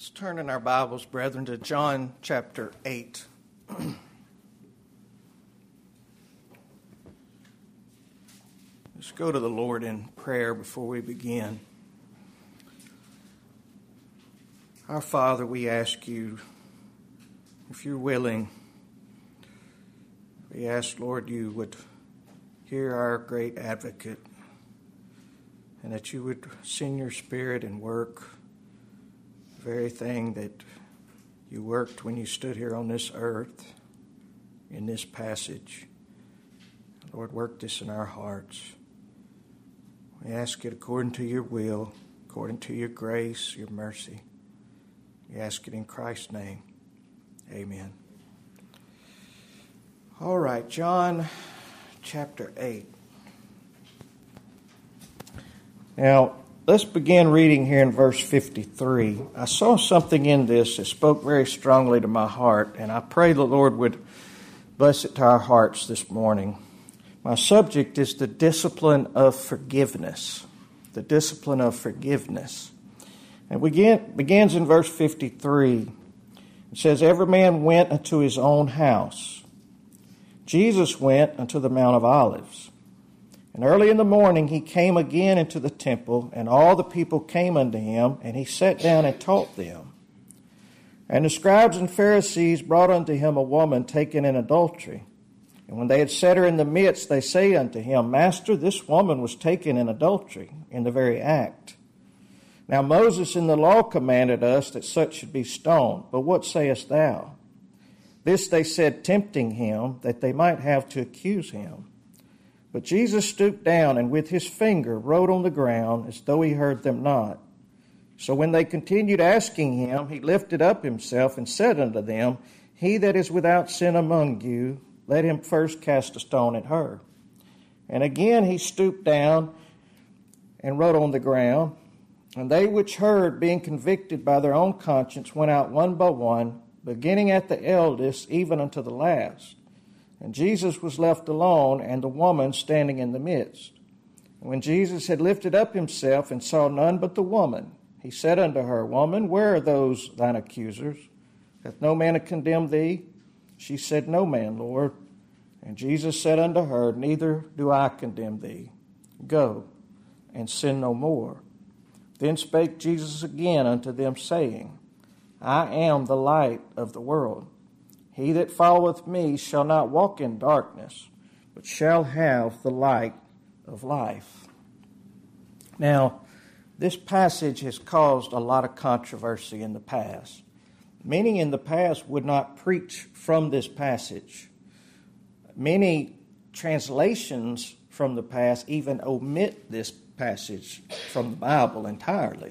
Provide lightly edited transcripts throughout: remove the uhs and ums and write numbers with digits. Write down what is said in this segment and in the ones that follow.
Let's turn in our Bibles, brethren, to John chapter 8. Let's go to the Lord in prayer before we begin. Our Father, we ask you, if you're willing, we ask, Lord, you would hear our great advocate and that you would send your Spirit and work the very thing that you worked when you stood here on this earth in this passage. Lord, work this in our hearts. We ask it according to your will, according to your grace, your mercy. We ask it in Christ's name. Amen. All right, John chapter 8. Now, let's begin reading here in verse 53. I saw something in this that spoke very strongly to my heart, and I pray the Lord would bless it to our hearts this morning. My subject is the discipline of forgiveness. The discipline of forgiveness. And begins in verse 53. It says, "Every man went unto his own house. Jesus went unto the Mount of Olives. And early in the morning he came again into the temple, and all the people came unto him, and he sat down and taught them. And the scribes and Pharisees brought unto him a woman taken in adultery. And when they had set her in the midst, they say unto him, Master, this woman was taken in adultery, in the very act. Now Moses in the law commanded us that such should be stoned. But what sayest thou? This they said, tempting him, that they might have to accuse him. But Jesus stooped down, and with his finger wrote on the ground, as though he heard them not. So when they continued asking him, he lifted up himself and said unto them, He that is without sin among you, let him first cast a stone at her. And again he stooped down and wrote on the ground. And they which heard, being convicted by their own conscience, went out one by one, beginning at the eldest, even unto the last. And Jesus was left alone, and the woman standing in the midst. And when Jesus had lifted up himself and saw none but the woman, he said unto her, Woman, where are those thine accusers? Hath no man condemned thee? She said, No man, Lord. And Jesus said unto her, Neither do I condemn thee. Go, and sin no more. Then spake Jesus again unto them, saying, I am the light of the world. He that followeth me shall not walk in darkness, but shall have the light of life. Now, this passage has caused a lot of controversy in the past. Many in the past would not preach from this passage. Many translations from the past even omit this passage from the Bible entirely.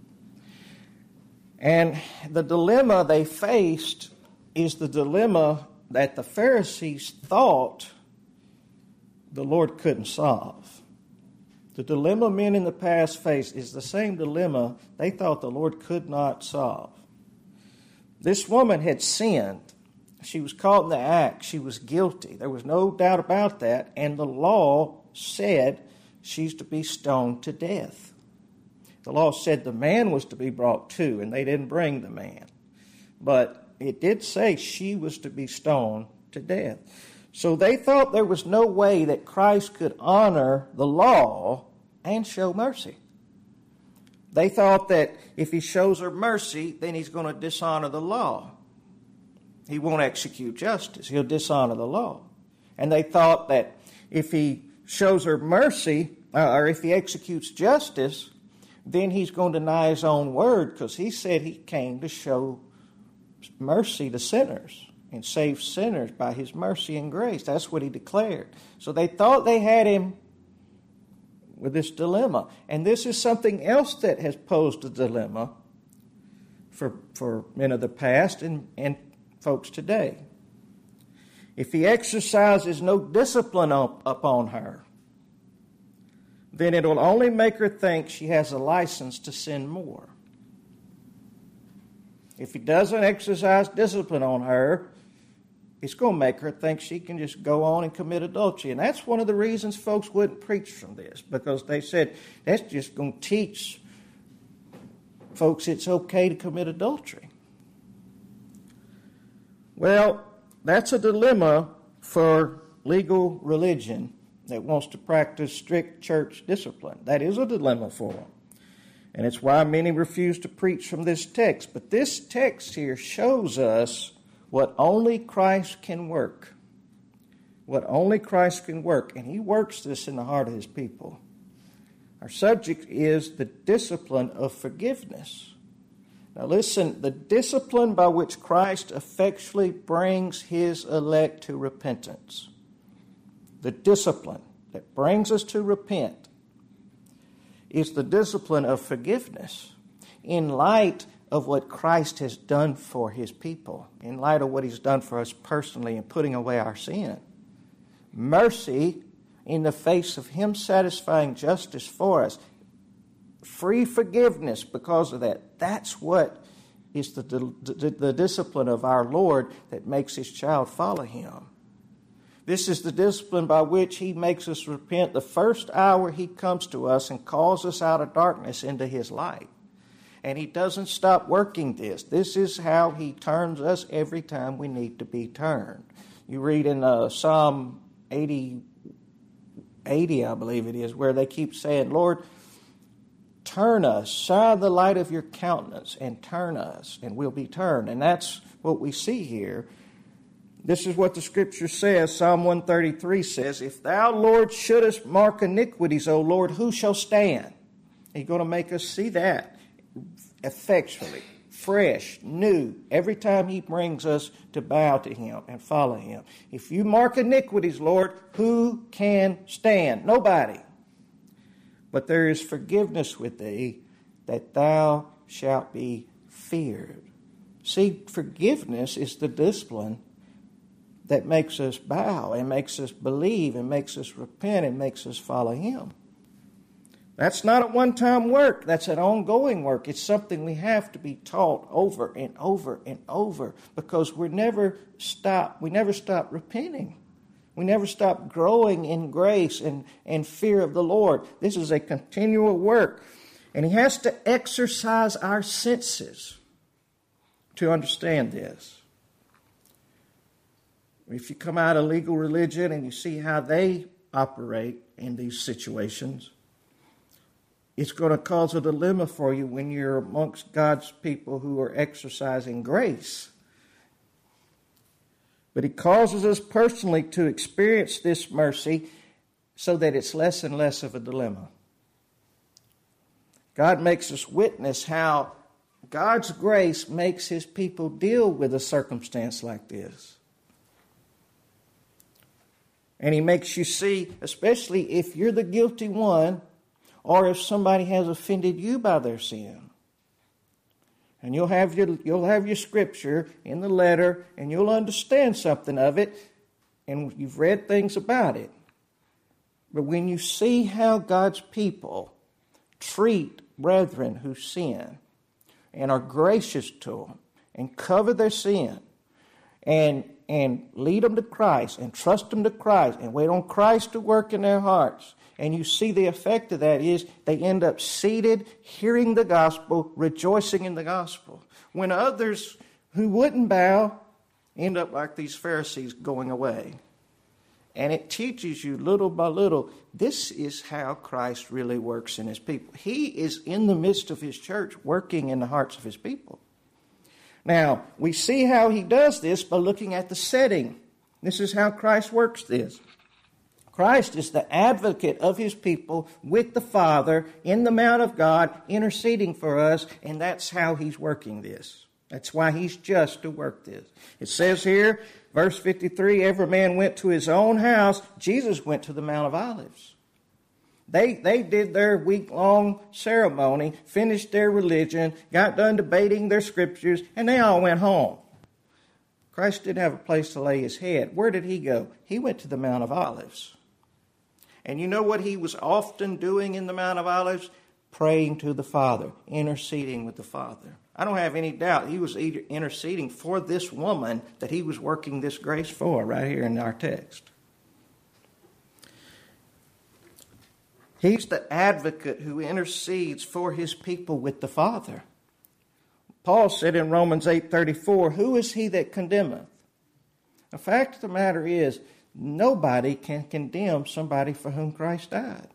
And the dilemma they faced is the dilemma that the Pharisees thought the Lord couldn't solve. The dilemma men in the past faced is the same dilemma they thought the Lord could not solve. This woman had sinned. She was caught in the act. She was guilty. There was no doubt about that. And the law said she's to be stoned to death. The law said the man was to be brought to, and they didn't bring the man. But it did say she was to be stoned to death. So they thought there was no way that Christ could honor the law and show mercy. They thought that if he shows her mercy, then he's going to dishonor the law. He won't execute justice. He'll dishonor the law. And they thought that if he shows her mercy, or if he executes justice, then he's going to deny his own word, because he said he came to show mercy to sinners and save sinners by his mercy and grace. That's what he declared. So they thought they had him with this dilemma. And this is something else that has posed a dilemma for men of the past and folks today. If he exercises no discipline upon her, then it will only make her think she has a license to sin more. If he doesn't exercise discipline on her, it's going to make her think she can just go on and commit adultery. And that's one of the reasons folks wouldn't preach from this, because they said that's just going to teach folks it's okay to commit adultery. Well, that's a dilemma for legal religion that wants to practice strict church discipline. That is a dilemma for them. And it's why many refuse to preach from this text. But this text here shows us what only Christ can work. What only Christ can work. And He works this in the heart of His people. Our subject is the discipline of forgiveness. Now listen, the discipline by which Christ effectually brings His elect to repentance. The discipline that brings us to repent is the discipline of forgiveness in light of what Christ has done for His people, in light of what He's done for us personally in putting away our sin. Mercy in the face of Him satisfying justice for us. Free forgiveness because of that. That's what is the discipline of our Lord that makes His child follow Him. This is the discipline by which He makes us repent the first hour He comes to us and calls us out of darkness into His light. And He doesn't stop working this. This is how He turns us every time we need to be turned. You read in Psalm 80, I believe it is, where they keep saying, Lord, turn us, shine the light of your countenance and turn us, and we'll be turned. And that's what we see here. This is what the Scripture says. Psalm 133 says, If thou, Lord, shouldest mark iniquities, O Lord, who shall stand? He's going to make us see that effectually, fresh, new, every time He brings us to bow to Him and follow Him. If you mark iniquities, Lord, who can stand? Nobody. But there is forgiveness with thee, that thou shalt be feared. See, forgiveness is the discipline that makes us bow and makes us believe and makes us repent and makes us follow Him. That's not a one-time work. That's an ongoing work. It's something we have to be taught over and over and over because we never stop repenting. We never stop growing in grace and fear of the Lord. This is a continual work. And He has to exercise our senses to understand this. If you come out of legal religion and you see how they operate in these situations, it's going to cause a dilemma for you when you're amongst God's people who are exercising grace. But He causes us personally to experience this mercy so that it's less and less of a dilemma. God makes us witness how God's grace makes His people deal with a circumstance like this. And He makes you see, especially if you're the guilty one, or if somebody has offended you by their sin. And you'll have your scripture in the letter, and you'll understand something of it, and you've read things about it. But when you see how God's people treat brethren who sin, and are gracious to them, and cover their sin, and lead them to Christ, and trust them to Christ, and wait on Christ to work in their hearts. And you see the effect of that is they end up seated, hearing the gospel, rejoicing in the gospel. When others who wouldn't bow end up like these Pharisees going away. And it teaches you little by little, this is how Christ really works in His people. He is in the midst of His church, working in the hearts of His people. Now, we see how He does this by looking at the setting. This is how Christ works this. Christ is the advocate of His people with the Father in the Mount of God, interceding for us, and that's how He's working this. That's why He's just to work this. It says here, verse 53, every man went to his own house. Jesus went to the Mount of Olives. They did their week-long ceremony, finished their religion, got done debating their scriptures, and they all went home. Christ didn't have a place to lay His head. Where did He go? He went to the Mount of Olives. And you know what He was often doing in the Mount of Olives? Praying to the Father, interceding with the Father. I don't have any doubt He was interceding for this woman that He was working this grace for right here in our text. He's the advocate who intercedes for His people with the Father. Paul said in Romans 8:34, who is he that condemneth? The fact of the matter is, nobody can condemn somebody for whom Christ died.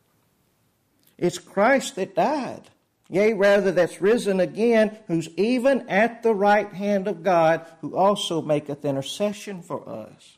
It's Christ that died. Yea, rather, that's risen again, who's even at the right hand of God, who also maketh intercession for us.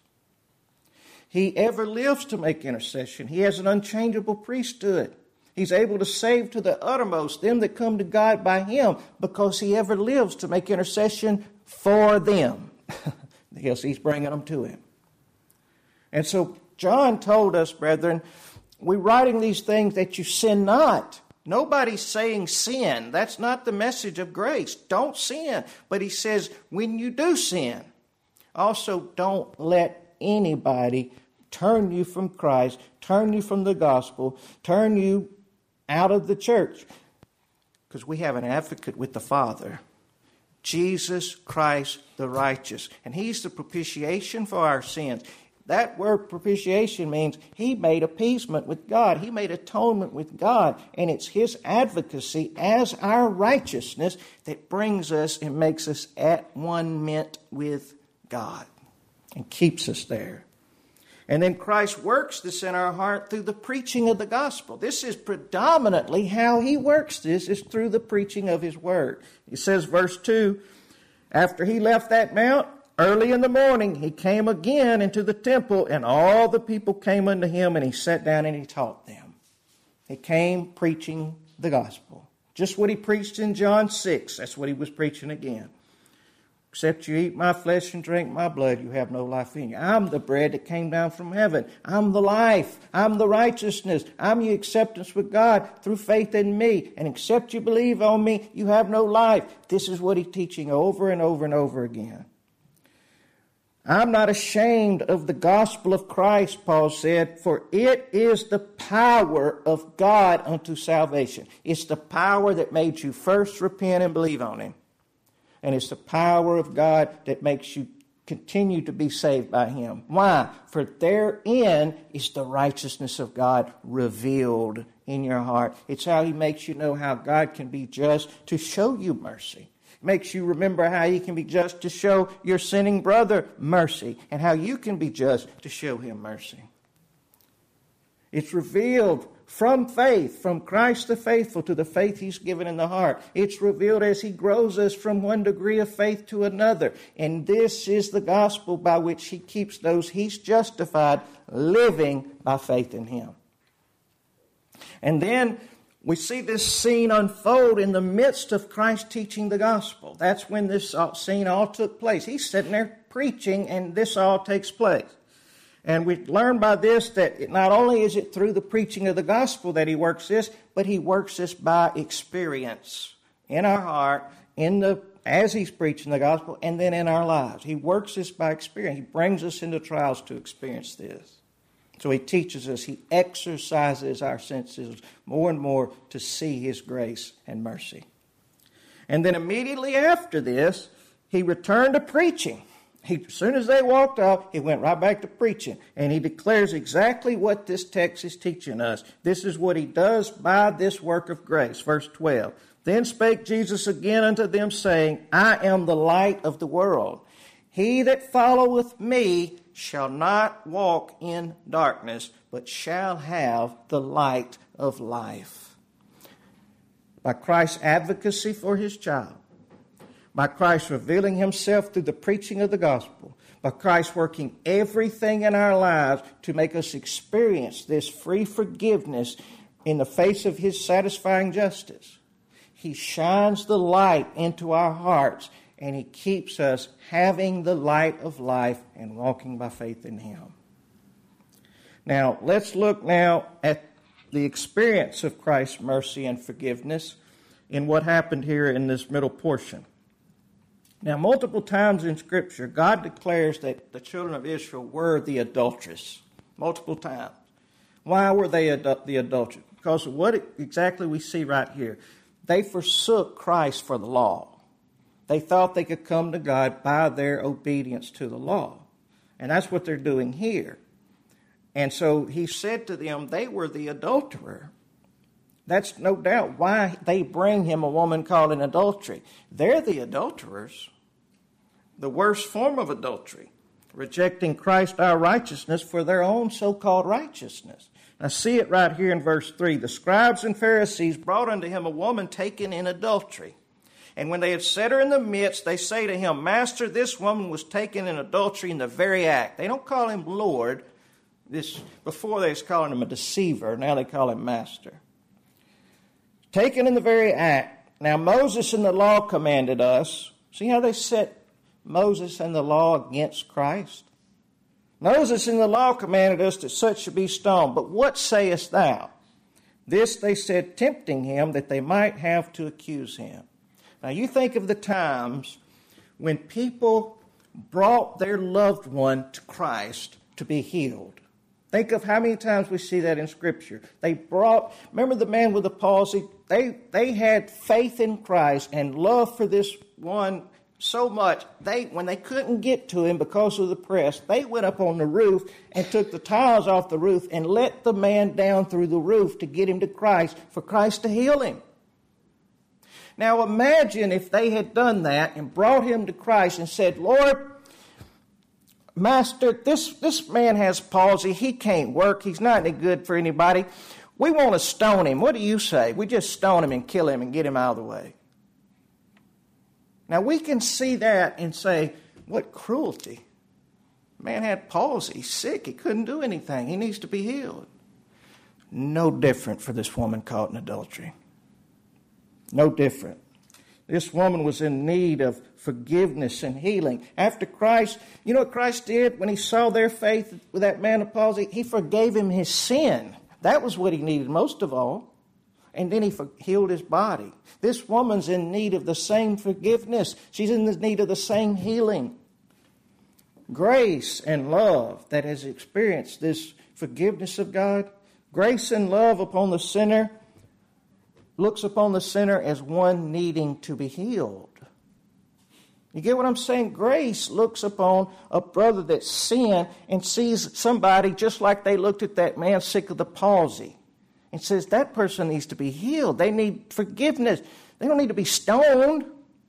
He ever lives to make intercession. He has an unchangeable priesthood. He's able to save to the uttermost them that come to God by him, because he ever lives to make intercession for them. Because he's bringing them to him. And so John told us, brethren, we're writing these things that you sin not. Nobody's saying sin. That's not the message of grace. Don't sin. But he says when you do sin, also don't let anybody turn you from Christ, turn you from the gospel, turn you out of the church. Because we have an advocate with the Father, Jesus Christ the righteous. And he's the propitiation for our sins. That word propitiation means he made appeasement with God. He made atonement with God. And it's his advocacy as our righteousness that brings us and makes us at one meant with God and keeps us there. And then Christ works this in our heart through the preaching of the gospel. This is predominantly how he works this, is through the preaching of his word. It says, verse 2, after he left that mount, early in the morning, he came again into the temple, and all the people came unto him, and he sat down and he taught them. He came preaching the gospel. Just what he preached in John 6, that's what he was preaching again. Except you eat my flesh and drink my blood, you have no life in you. I'm the bread that came down from heaven. I'm the life. I'm the righteousness. I'm your acceptance with God through faith in me. And except you believe on me, you have no life. This is what he's teaching over and over and over again. I'm not ashamed of the gospel of Christ, Paul said, for it is the power of God unto salvation. It's the power that made you first repent and believe on him. And it's the power of God that makes you continue to be saved by him. Why? For therein is the righteousness of God revealed in your heart. It's how he makes you know how God can be just to show you mercy. Makes you remember how he can be just to show your sinning brother mercy, and how you can be just to show him mercy. It's revealed from faith, from Christ the faithful to the faith he's given in the heart. It's revealed as he grows us from one degree of faith to another. And this is the gospel by which he keeps those he's justified living by faith in him. And then we see this scene unfold in the midst of Christ teaching the gospel. That's when this scene all took place. He's sitting there preaching, and this all takes place. And we learn by this that not only is it through the preaching of the gospel that he works this, but he works this by experience in our heart, as he's preaching the gospel, and then in our lives. He works this by experience. He brings us into trials to experience this. So he teaches us, he exercises our senses more and more to see his grace and mercy. And then immediately after this, he returned to preaching. As soon as they walked off, he went right back to preaching. And he declares exactly what this text is teaching us. This is what he does by this work of grace. Verse 12. Then spake Jesus again unto them, saying, I am the light of the world. He that followeth me shall not walk in darkness, but shall have the light of life. By Christ's advocacy for his child, by Christ revealing himself through the preaching of the gospel, by Christ working everything in our lives to make us experience this free forgiveness in the face of his satisfying justice, he shines the light into our hearts, and he keeps us having the light of life and walking by faith in him. Now, let's look now at the experience of Christ's mercy and forgiveness in what happened here in this middle portion. Now, multiple times in Scripture, God declares that the children of Israel were the adulteress. Multiple times. Why were they the adulteress? Because of what exactly we see right here. They forsook Christ for the law. They thought they could come to God by their obedience to the law. And that's what they're doing here. And so he said to them, they were the adulterer. That's no doubt why they bring him a woman caught in adultery. They're the adulterers, the worst form of adultery, rejecting Christ our righteousness for their own so-called righteousness. Now see it right here in verse 3. The scribes and Pharisees brought unto him a woman taken in adultery. And when they had set her in the midst, they say to him, Master, this woman was taken in adultery in the very act. They don't call him Lord. Before they was calling him a deceiver. Now they call him Master. Taken in the very act. Now Moses in the law commanded us. See how they set Moses and the law against Christ? Moses in the law commanded us that such should be stoned. But what sayest thou? This they said, tempting him, that they might have to accuse him. Now you think of the times when people brought their loved one to Christ to be healed. Think of how many times we see that in Scripture. Remember the man with the palsy? They had faith in Christ and love for this one so much, when they couldn't get to him because of the press, they went up on the roof and took the tiles off the roof and let the man down through the roof to get him to Christ, for Christ to heal him. Now imagine if they had done that and brought him to Christ and said, Lord, Master, this man has palsy. He can't work. He's not any good for anybody. We want to stone him. What do you say? We just stone him and kill him and get him out of the way. Now we can see that and say, what cruelty. Man had palsy. He's sick. He couldn't do anything. He needs to be healed. No different for this woman caught in adultery. No different. This woman was in need of forgiveness and healing. After Christ, you know what Christ did when he saw their faith with that man of palsy? He forgave him his sin. That was what he needed most of all. And then he healed his body. This woman's in need of the same forgiveness. She's in the need of the same healing. Grace and love that has experienced this forgiveness of God. Grace and love upon the sinner looks upon the sinner as one needing to be healed. You get what I'm saying? Grace looks upon a brother that's sinned and sees somebody just like they looked at that man sick of the palsy and says that person needs to be healed. They need forgiveness. They don't need to be stoned.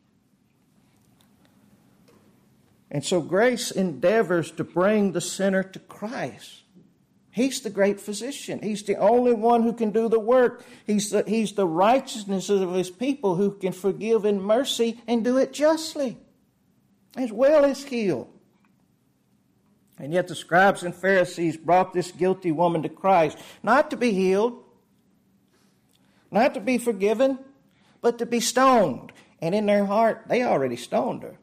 And so grace endeavors to bring the sinner to Christ. He's the great physician. He's the only one who can do the work. He's the righteousness of his people who can forgive in mercy and do it justly, as well as heal. And yet the scribes and Pharisees brought this guilty woman to Christ, not to be healed, not to be forgiven, but to be stoned. And in their heart, they already stoned her.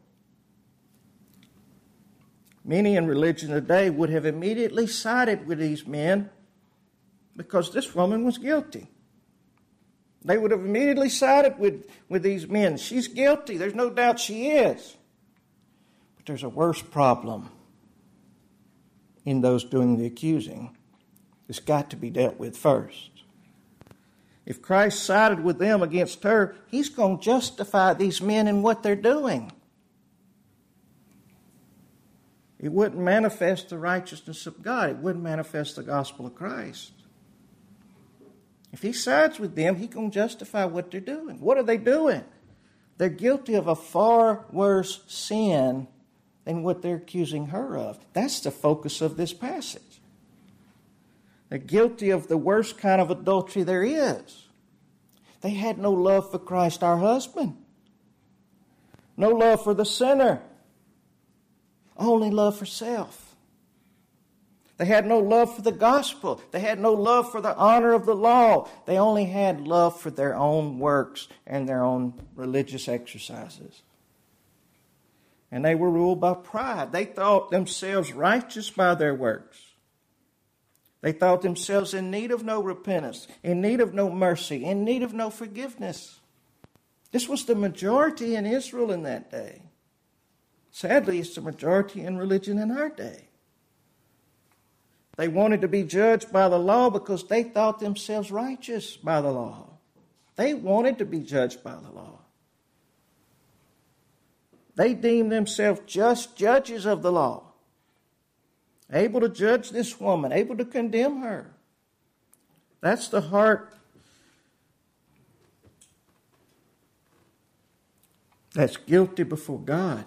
Many in religion today would have immediately sided with these men because this woman was guilty. They would have immediately sided with these men. She's guilty. There's no doubt she is. But there's a worse problem in those doing the accusing. It's got to be dealt with first. If Christ sided with them against her, he's going to justify these men in what they're doing. It wouldn't manifest the righteousness of God. It wouldn't manifest the gospel of Christ. If he sides with them, he's going to justify what they're doing. What are they doing? They're guilty of a far worse sin than what they're accusing her of. That's the focus of this passage. They're guilty of the worst kind of adultery there is. They had no love for Christ, our husband. No love for the sinner. Only love for self. They had no love for the gospel. They had no love for the honor of the law. They only had love for their own works and their own religious exercises. And they were ruled by pride. They thought themselves righteous by their works. They thought themselves in need of no repentance, in need of no mercy, in need of no forgiveness. This was the majority in Israel in that day. Sadly, it's the majority in religion in our day. They wanted to be judged by the law because they thought themselves righteous by the law. They wanted to be judged by the law. They deemed themselves just judges of the law, able to judge this woman, able to condemn her. That's the heart that's guilty before God.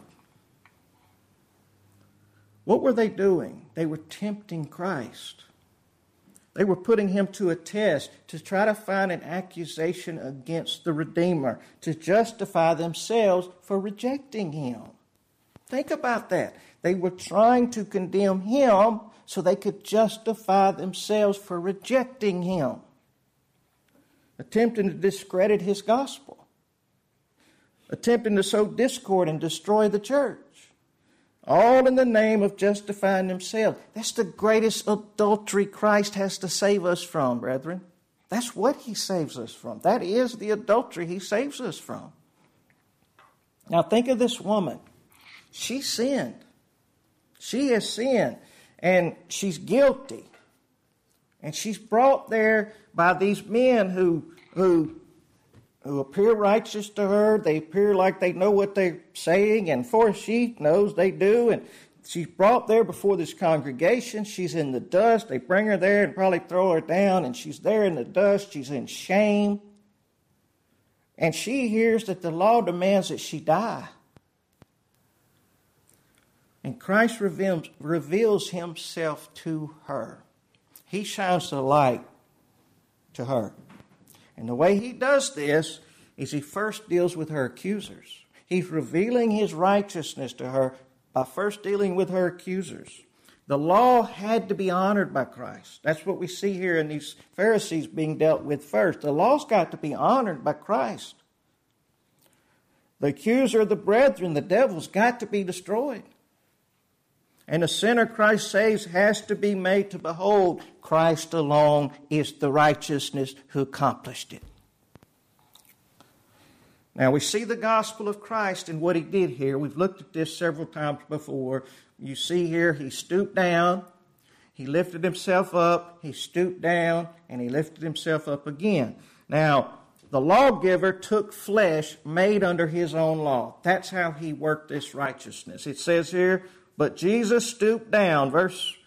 What were they doing? They were tempting Christ. They were putting him to a test to try to find an accusation against the Redeemer, to justify themselves for rejecting him. Think about that. They were trying to condemn him so they could justify themselves for rejecting him, attempting to discredit his gospel, attempting to sow discord and destroy the church. All in the name of justifying themselves. That's the greatest adultery Christ has to save us from, brethren. That's what he saves us from. That is the adultery he saves us from. Now think of this woman. She sinned. She has sinned. And she's guilty. And she's brought there by these men who appear righteous to her. They appear like they know what they're saying, and for she knows they do. And she's brought there before this congregation. She's in the dust. They bring her there and probably throw her down, and she's there in the dust. She's in shame. And she hears that the law demands that she die. And Christ reveals himself to her. He shines the light to her. And the way he does this is he first deals with her accusers. He's revealing his righteousness to her by first dealing with her accusers. The law had to be honored by Christ. That's what we see here in these Pharisees being dealt with first. The law's got to be honored by Christ. The accuser of the brethren, the devil's got to be destroyed. And the sinner Christ saves has to be made to behold Christ alone is the righteousness who accomplished it. Now we see the gospel of Christ and what he did here. We've looked at this several times before. You see here he stooped down, he lifted himself up, he stooped down, and he lifted himself up again. Now, the lawgiver took flesh made under his own law. That's how he worked this righteousness. It says here, but Jesus stooped down, verse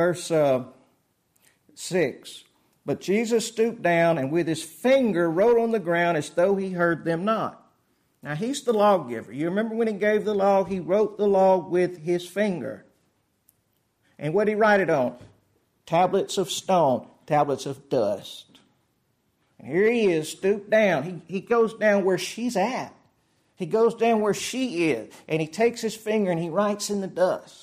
6. But Jesus stooped down and with his finger wrote on the ground as though he heard them not. Now he's the lawgiver. You remember when he gave the law, he wrote the law with his finger. And what did he write it on? Tablets of stone, tablets of dust. And here he is, stooped down. He goes down where she's at. He goes down where she is, and he takes his finger and he writes in the dust.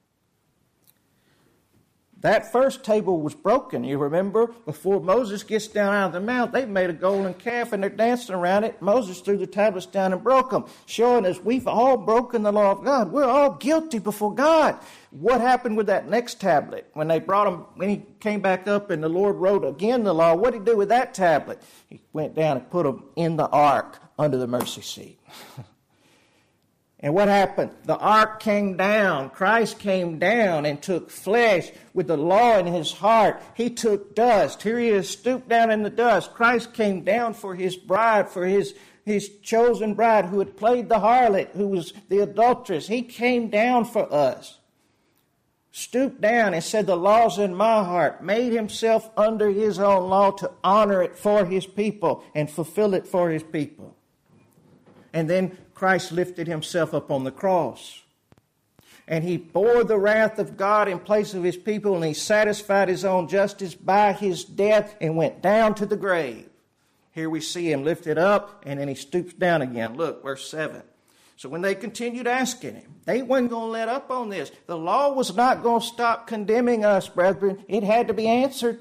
That first table was broken, you remember? Before Moses gets down out of the mount, they made a golden calf and they're dancing around it. Moses threw the tablets down and broke them, showing us we've all broken the law of God. We're all guilty before God. What happened with that next tablet? When they brought him, when he came back up and the Lord wrote again the law, what did he do with that tablet? He went down and put them in the ark under the mercy seat. And what happened? The ark came down. Christ came down and took flesh with the law in his heart. He took dust. Here he is, stooped down in the dust. Christ came down for his bride, for his chosen bride who had played the harlot, who was the adulteress. He came down for us. Stooped down and said, the law's in my heart. Made himself under his own law to honor it for his people and fulfill it for his people. And then Christ lifted himself up on the cross. And he bore the wrath of God in place of his people, and he satisfied his own justice by his death and went down to the grave. Here we see him lifted up, and then he stoops down again. Look, verse 7. So when they continued asking him, they weren't going to let up on this. The law was not going to stop condemning us, brethren. It had to be answered.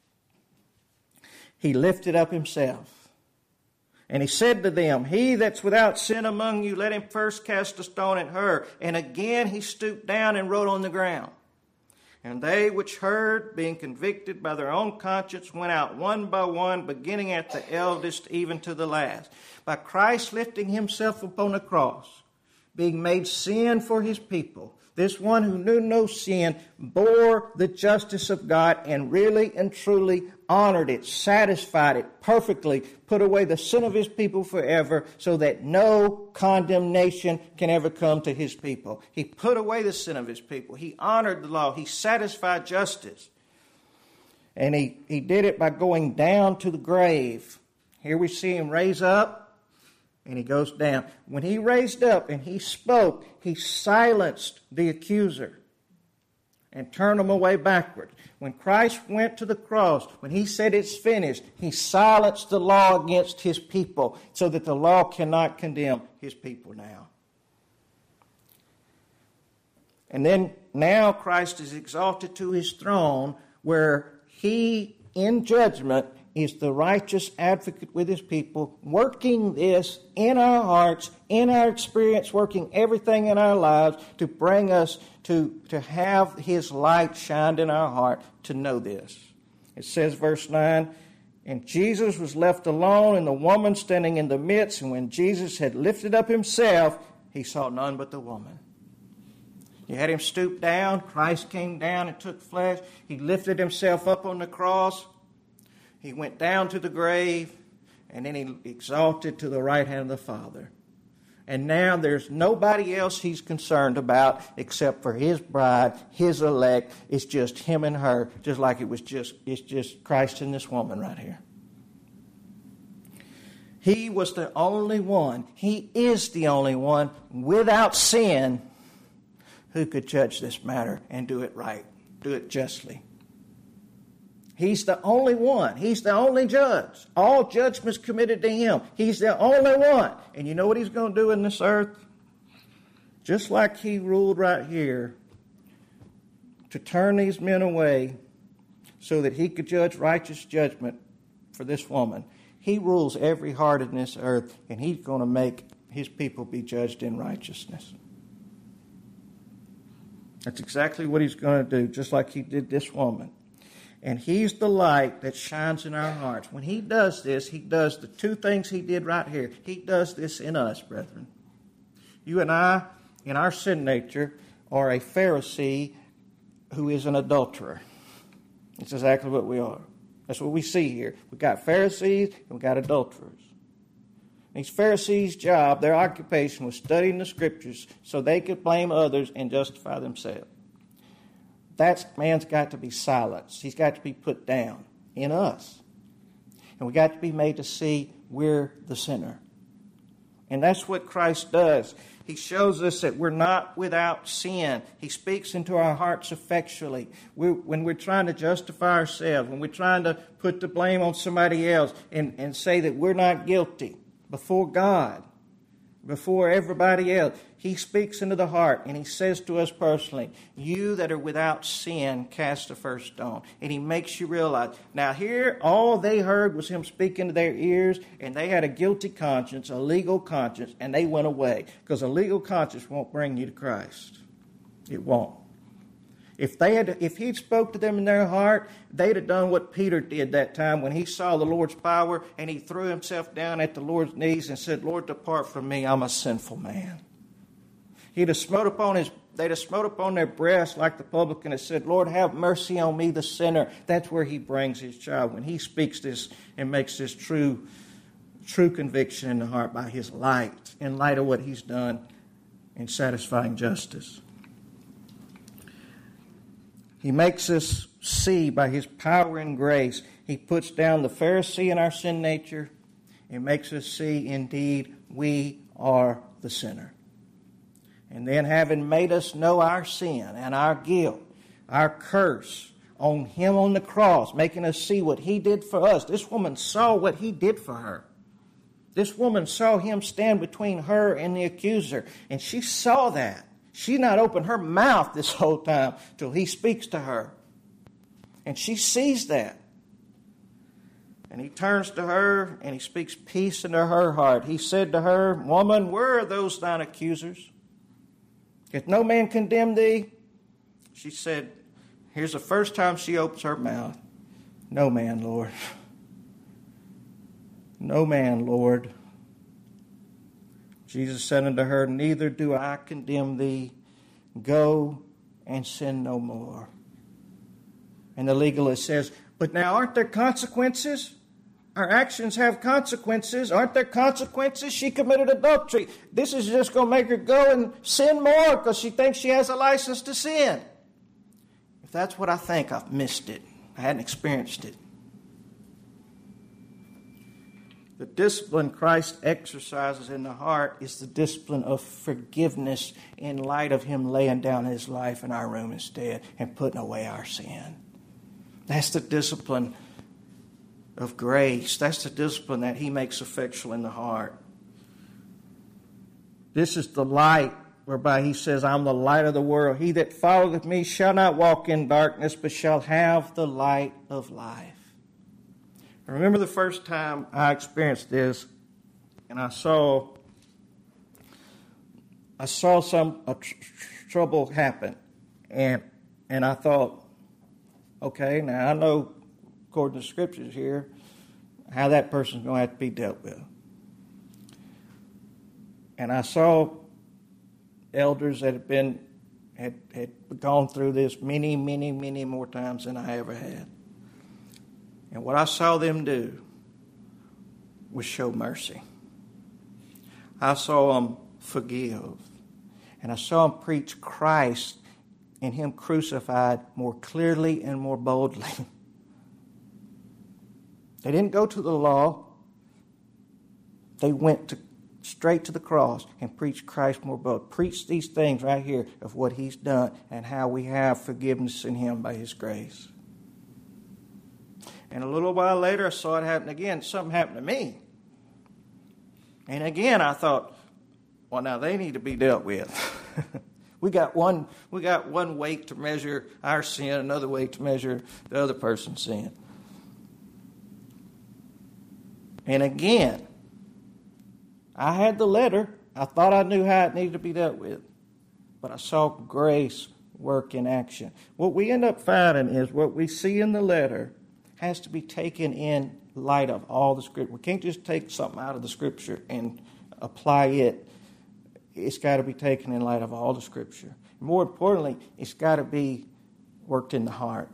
He lifted up himself. And he said to them, he that's without sin among you, let him first cast a stone at her. And again he stooped down and wrote on the ground. And they which heard, being convicted by their own conscience, went out one by one, beginning at the eldest even to the last. By Christ lifting himself upon the cross, being made sin for his people, this one who knew no sin bore the justice of God and really and truly honored it, satisfied it perfectly, put away the sin of his people forever so that no condemnation can ever come to his people. He put away the sin of his people. He honored the law. He satisfied justice. And he did it by going down to the grave. Here we see him raise up. And he goes down. When he raised up and he spoke, he silenced the accuser and turned them away backwards. When Christ went to the cross, when he said it's finished, he silenced the law against his people so that the law cannot condemn his people now. And then now Christ is exalted to his throne where he, in judgment, is the righteous advocate with his people, working this in our hearts, in our experience, working everything in our lives to bring us to have his light shined in our heart to know this. It says, verse 9, and Jesus was left alone, and the woman standing in the midst, and when Jesus had lifted up himself, he saw none but the woman. You had him stoop down, Christ came down and took flesh, he lifted himself up on the cross, he went down to the grave, and then he exalted to the right hand of the Father. And now there's nobody else he's concerned about except for his bride, his elect. It's just him and her, just like it's just Christ and this woman right here. He was the only one, he is the only one without sin who could judge this matter and do it right, do it justly. He's the only one. He's the only judge. All judgments committed to him. He's the only one. And you know what he's going to do in this earth? Just like he ruled right here to turn these men away so that he could judge righteous judgment for this woman. He rules every heart in this earth, and he's going to make his people be judged in righteousness. That's exactly what he's going to do, just like he did this woman. And he's the light that shines in our hearts. When he does this, he does the two things he did right here. He does this in us, brethren. You and I, in our sin nature, are a Pharisee who is an adulterer. That's exactly what we are. That's what we see here. We've got Pharisees and we've got adulterers. These Pharisees' job, their occupation, was studying the Scriptures so they could blame others and justify themselves. That man's got to be silenced. He's got to be put down in us. And we got to be made to see we're the sinner. And that's what Christ does. He shows us that we're not without sin. He speaks into our hearts effectually. When we're trying to justify ourselves, when we're trying to put the blame on somebody else and say that we're not guilty before God, before everybody else, he speaks into the heart and he says to us personally, you that are without sin, cast the first stone. And he makes you realize, now here, all they heard was him speak into their ears, and they had a guilty conscience, a legal conscience, and they went away. Because a legal conscience won't bring you to Christ. It won't. If he'd spoke to them in their heart, they'd have done what Peter did that time when he saw the Lord's power and he threw himself down at the Lord's knees and said, Lord, depart from me, I'm a sinful man. They'd have smote upon their breast like the publican and said, Lord, have mercy on me, the sinner. That's where he brings his child. When he speaks this and makes this true conviction in the heart by his light, in light of what he's done in satisfying justice. He makes us see by his power and grace. He puts down the Pharisee in our sin nature and makes us see, indeed, we are the sinner. And then having made us know our sin and our guilt, our curse on him on the cross, making us see what he did for us. This woman saw what he did for her. This woman saw him stand between her and the accuser, and she saw that. She not opened her mouth this whole time till he speaks to her. And she sees that. And he turns to her and he speaks peace into her heart. He said to her, Woman, where are those thine accusers? Hath no man condemned thee? She said, here's the first time she opens her mouth. No man, Lord. No man, Lord. Jesus said unto her, Neither do I condemn thee. Go and sin no more. And the legalist says, But now aren't there consequences? Our actions have consequences. Aren't there consequences? She committed adultery. This is just going to make her go and sin more because she thinks she has a license to sin. If that's what I think, I've missed it. I hadn't experienced it. The discipline Christ exercises in the heart is the discipline of forgiveness in light of Him laying down His life in our room instead and putting away our sin. That's the discipline of grace. That's the discipline that He makes effectual in the heart. This is the light whereby He says, I'm the light of the world. He that followeth me shall not walk in darkness, but shall have the light of life. I remember the first time I experienced this, and I saw some trouble happen, and I thought, okay, now I know according to the Scriptures here how that person's going to have to be dealt with. And I saw elders that had gone through this many, many, many more times than I ever had. And what I saw them do was show mercy. I saw them forgive. And I saw them preach Christ and Him crucified more clearly and more boldly. They didn't go to the law. They went straight to the cross and preached Christ more boldly. Preached these things right here of what He's done and how we have forgiveness in Him by His grace. And a little while later, I saw it happen again. Something happened to me. And again, I thought, well, now they need to be dealt with. We got one weight to measure our sin, another weight to measure the other person's sin. And again, I had the letter. I thought I knew how it needed to be dealt with. But I saw grace work in action. What we end up finding is what we see in the letter has to be taken in light of all the Scripture. We can't just take something out of the Scripture and apply it. It's got to be taken in light of all the Scripture. More importantly, it's got to be worked in the heart.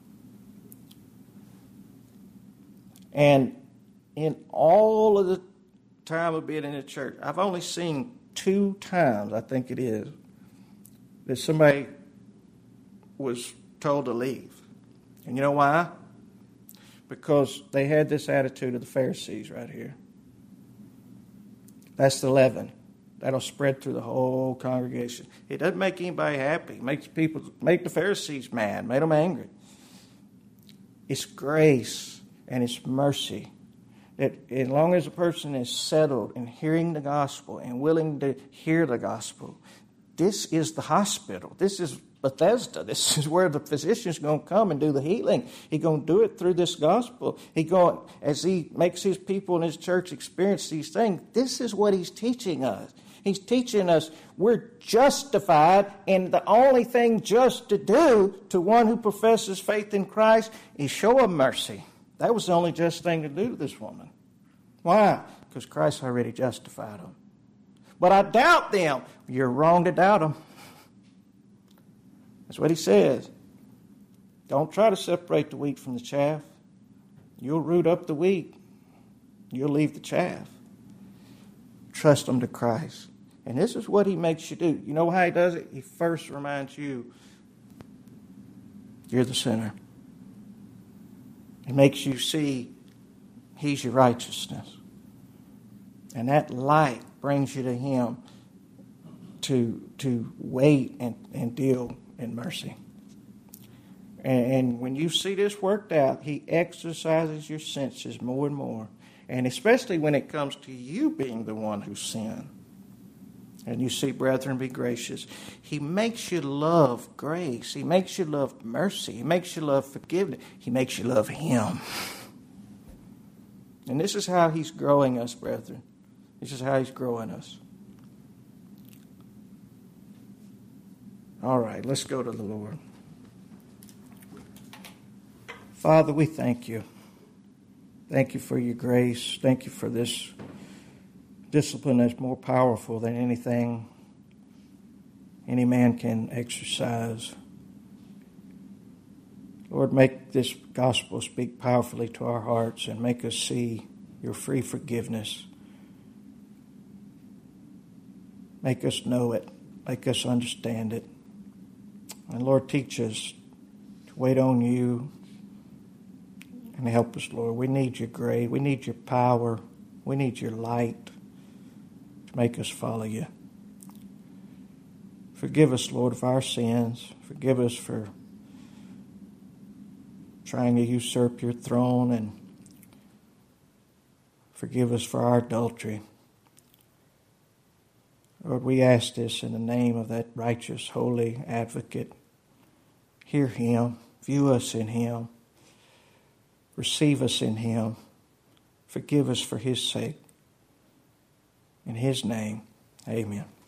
And in all of the time of being in the church, I've only seen 2 times, I think it is, that somebody was told to leave. And you know why? Because they had this attitude of the Pharisees right here. That's the leaven. That'll spread through the whole congregation. It doesn't make anybody happy. It makes the Pharisees mad, made them angry. It's grace and it's mercy. That as long as a person is settled in hearing the gospel and willing to hear the gospel, this is the hospital. This is Bethesda. This is where the physician's going to come and do the healing. He's going to do it through this gospel. As he makes his people in his church experience these things, this is what he's teaching us. He's teaching us we're justified, and the only thing just to do to one who professes faith in Christ is show him mercy. That was the only just thing to do to this woman. Why? Because Christ already justified them. But I doubt them. You're wrong to doubt them. That's what he says. Don't try to separate the wheat from the chaff. You'll root up the wheat. You'll leave the chaff. Trust them to Christ. And this is what he makes you do. You know how he does it? He first reminds you, you're the sinner. He makes you see he's your righteousness. And that light brings you to him to wait and deal in mercy. And when you see this worked out, he exercises your senses more and more. And especially when it comes to you being the one who sinned. And you see, brethren, be gracious. He makes you love grace. He makes you love mercy. He makes you love forgiveness. He makes you love him. And this is how he's growing us, brethren. This is how he's growing us. All right, let's go to the Lord. Father, we thank you. Thank you for your grace. Thank you for this discipline that's more powerful than anything any man can exercise. Lord, make this gospel speak powerfully to our hearts and make us see your free forgiveness. Make us know it. Make us understand it. And Lord, teach us to wait on you and help us, Lord. We need your grace. We need your power. We need your light to make us follow you. Forgive us, Lord, of our sins. Forgive us for trying to usurp your throne, and forgive us for our adultery. Lord, we ask this in the name of that righteous, holy advocate. Hear him. View us in him. Receive us in him. Forgive us for his sake. In his name, amen.